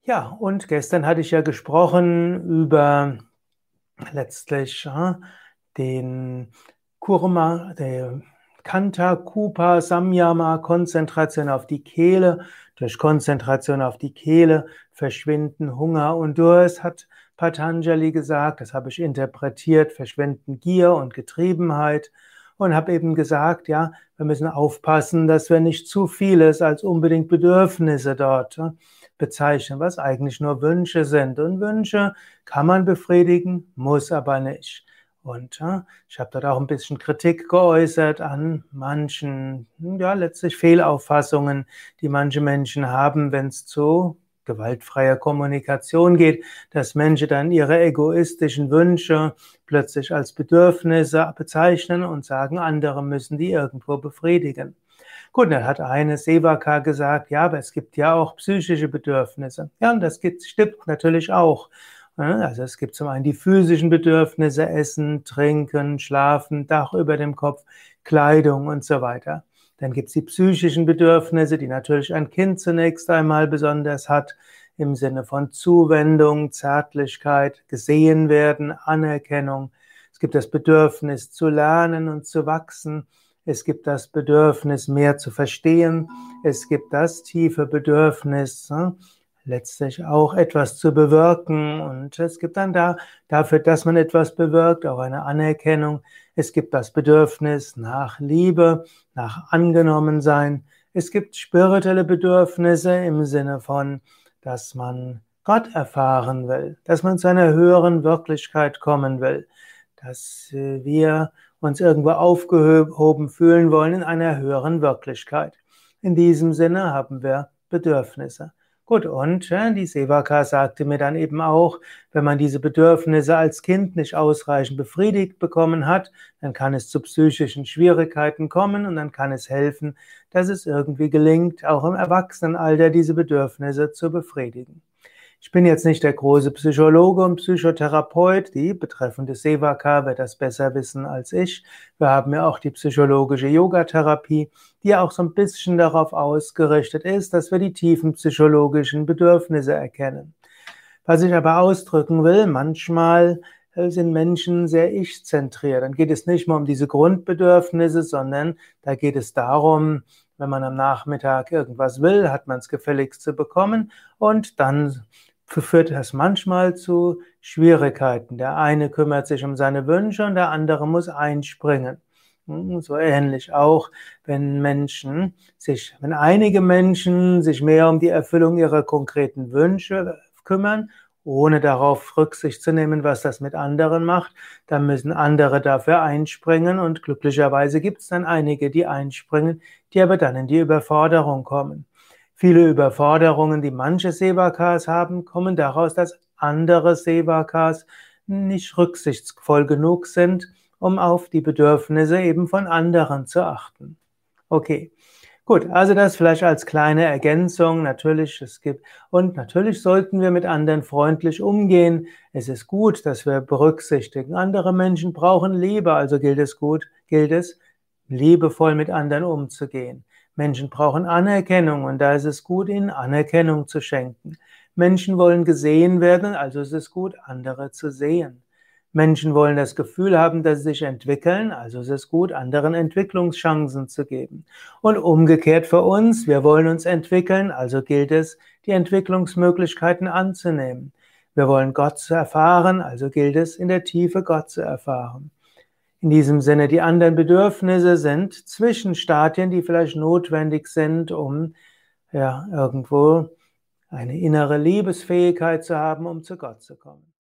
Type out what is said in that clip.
Ja, und gestern hatte ich ja gesprochen über letztlich den der Kanta, Kupa, Samyama, Konzentration auf die Kehle. Durch Konzentration auf die Kehle verschwinden Hunger und Durst, hat Patanjali gesagt. Das habe ich interpretiert, verschwinden Gier und Getriebenheit. Und habe eben gesagt, ja, wir müssen aufpassen, dass wir nicht zu vieles als unbedingt Bedürfnisse dort bezeichnen, was eigentlich nur Wünsche sind. Und Wünsche kann man befriedigen, muss aber nicht. Und ich habe dort auch ein bisschen Kritik geäußert an manchen, ja, letztlich Fehlauffassungen, die manche Menschen haben, wenn es zu gewaltfreier Kommunikation geht, dass Menschen dann ihre egoistischen Wünsche plötzlich als Bedürfnisse bezeichnen und sagen, andere müssen die irgendwo befriedigen. Gut, dann hat eine Sevaka gesagt, ja, aber es gibt ja auch psychische Bedürfnisse. Ja, und das stimmt natürlich auch. Also es gibt zum einen die physischen Bedürfnisse, Essen, Trinken, Schlafen, Dach über dem Kopf, Kleidung und so weiter. Dann gibt es die psychischen Bedürfnisse, die natürlich ein Kind zunächst einmal besonders hat, im Sinne von Zuwendung, Zärtlichkeit, gesehen werden, Anerkennung. Es gibt das Bedürfnis zu lernen und zu wachsen. Es gibt das Bedürfnis, mehr zu verstehen. Es gibt das tiefe Bedürfnis, letztlich auch etwas zu bewirken. Und es gibt dann dafür, dass man etwas bewirkt, auch eine Anerkennung. Es gibt das Bedürfnis nach Liebe, nach Angenommensein. Es gibt spirituelle Bedürfnisse im Sinne von, dass man Gott erfahren will, dass man zu einer höheren Wirklichkeit kommen will, dass wir uns irgendwo aufgehoben fühlen wollen in einer höheren Wirklichkeit. In diesem Sinne haben wir Bedürfnisse. Gut, und die Sevaka sagte mir dann eben auch, wenn man diese Bedürfnisse als Kind nicht ausreichend befriedigt bekommen hat, dann kann es zu psychischen Schwierigkeiten kommen und dann kann es helfen, dass es irgendwie gelingt, auch im Erwachsenenalter diese Bedürfnisse zu befriedigen. Ich bin jetzt nicht der große Psychologe und Psychotherapeut. Die betreffende Sevaka wird das besser wissen als ich. Wir haben ja auch die psychologische Yogatherapie, die ja auch so ein bisschen darauf ausgerichtet ist, dass wir die tiefen psychologischen Bedürfnisse erkennen. Was ich aber ausdrücken will, manchmal sind Menschen sehr ich-zentriert. Dann geht es nicht mehr um diese Grundbedürfnisse, sondern da geht es darum, wenn man am Nachmittag irgendwas will, hat man es gefälligst zu bekommen und dann führt das manchmal zu Schwierigkeiten. Der eine kümmert sich um seine Wünsche und der andere muss einspringen. So ähnlich auch, wenn einige Menschen sich mehr um die Erfüllung ihrer konkreten Wünsche kümmern, ohne darauf Rücksicht zu nehmen, was das mit anderen macht, dann müssen andere dafür einspringen und glücklicherweise gibt es dann einige, die einspringen, die aber dann in die Überforderung kommen. Viele Überforderungen, die manche Sevakas haben, kommen daraus, dass andere Sevakas nicht rücksichtsvoll genug sind, um auf die Bedürfnisse eben von anderen zu achten. Okay, gut, also das vielleicht als kleine Ergänzung. Natürlich sollten wir mit anderen freundlich umgehen. Es ist gut, dass wir berücksichtigen. Andere Menschen brauchen Liebe, also gilt es, liebevoll mit anderen umzugehen. Menschen brauchen Anerkennung und da ist es gut, ihnen Anerkennung zu schenken. Menschen wollen gesehen werden, also ist es gut, andere zu sehen. Menschen wollen das Gefühl haben, dass sie sich entwickeln, also ist es gut, anderen Entwicklungschancen zu geben. Und umgekehrt für uns, wir wollen uns entwickeln, also gilt es, die Entwicklungsmöglichkeiten anzunehmen. Wir wollen Gott zu erfahren, also gilt es, in der Tiefe Gott zu erfahren. In diesem Sinne, die anderen Bedürfnisse sind Zwischenstadien, die vielleicht notwendig sind, um ja, irgendwo eine innere Liebesfähigkeit zu haben, um zu Gott zu kommen.